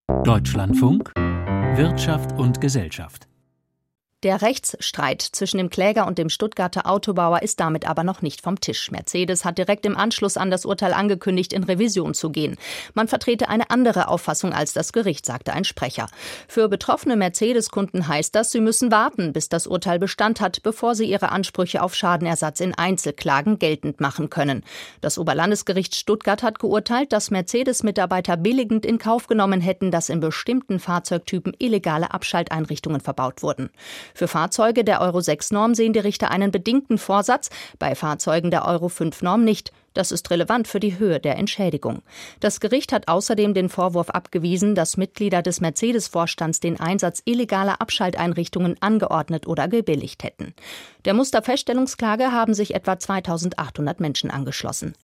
Deutschlandfunk Wirtschaft und Gesellschaft. Der Rechtsstreit zwischen dem Kläger und dem Stuttgarter Autobauer ist damit aber noch nicht vom Tisch. Mercedes hat direkt im Anschluss an das Urteil angekündigt, in Revision zu gehen. Man vertrete eine andere Auffassung als das Gericht, sagte ein Sprecher. Für betroffene Mercedes-Kunden heißt das, sie müssen warten, bis das Urteil Bestand hat, bevor sie ihre Ansprüche auf Schadenersatz in Einzelklagen geltend machen können. Das Oberlandesgericht Stuttgart hat geurteilt, dass Mercedes-Mitarbeiter billigend in Kauf genommen hätten, dass in bestimmten Fahrzeugtypen illegale Abschalteinrichtungen verbaut wurden. Für Fahrzeuge der Euro-6-Norm sehen die Richter einen bedingten Vorsatz, bei Fahrzeugen der Euro-5-Norm nicht. Das ist relevant für die Höhe der Entschädigung. Das Gericht hat außerdem den Vorwurf abgewiesen, dass Mitglieder des Mercedes-Vorstands den Einsatz illegaler Abschalteinrichtungen angeordnet oder gebilligt hätten. Der Musterfeststellungsklage haben sich etwa 2.800 Menschen angeschlossen.